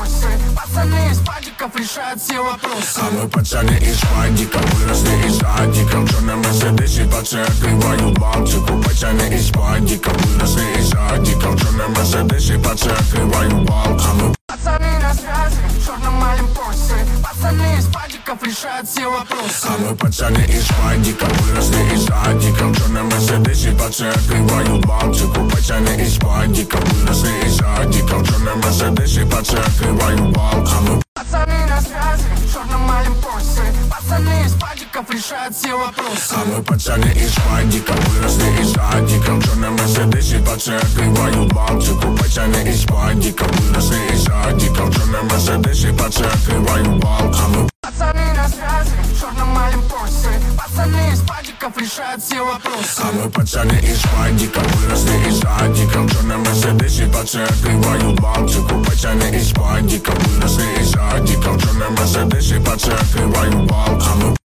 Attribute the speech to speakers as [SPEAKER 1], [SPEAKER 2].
[SPEAKER 1] боссы. Пацаны из падиков решают все вопросы.
[SPEAKER 2] А мы пацаны из падиков, выросли из адиков. В черном Мерседесе пацаны открывают Балтику. Пацаны из падиков, выросли из адиков. В черном Мерседесе пацаны открывают Балтику.
[SPEAKER 1] Пацаны на связи, в черном олимпосе. Пацаны из падиков решают все вопросы.
[SPEAKER 2] А мы пацаны из падиков, выросли из адиков. В черном Мерседесе пацаны открывают Балтику. Пацаны из падиков, выросли из адиков. В черном Мерседесе пацаны открывают Балтику.
[SPEAKER 1] Пацаны на связи, в черном олимпосе. Пацаны из падиков решают все вопросы.
[SPEAKER 2] А мы пацаны из падиков, выросли из адиков. В черном Мерседесе пацаны открывают Балтику. Пацаны из падиков, выросли из адиков. В черном Мерседесе пацаны открывают Балтику.
[SPEAKER 1] Пацаны на связи, в черном олимпосе. Пацаны из падиков решают все вопросы.
[SPEAKER 2] А мы пацаны из падиков, выросли из адиков. В черном Мерседесе пацаны открывают Балтику. Пацаны из падиков, выросли из адиков. В черном Мерседесе пацаны открывают Балтику.